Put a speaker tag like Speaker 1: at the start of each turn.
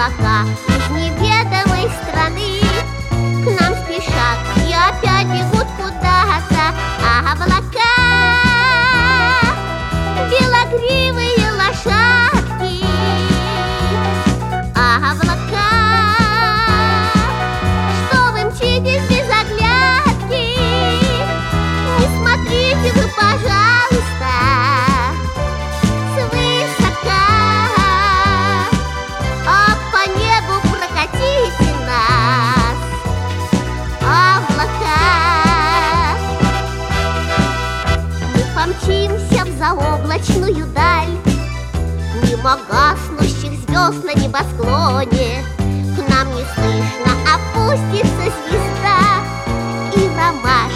Speaker 1: облака из неведомой страны к нам спешат и опять бегут куда-то облака. Белогривые лошадки, облака, что вы мчитесь без оглядки, не смотрите вы, пожалуйста, свысока, а по небу прокатите нас, облака. Мы помчимся в заоблачную даль, мимо гаснущих звезд на небосклоне. К нам неслышно опустится звезда, и ромашки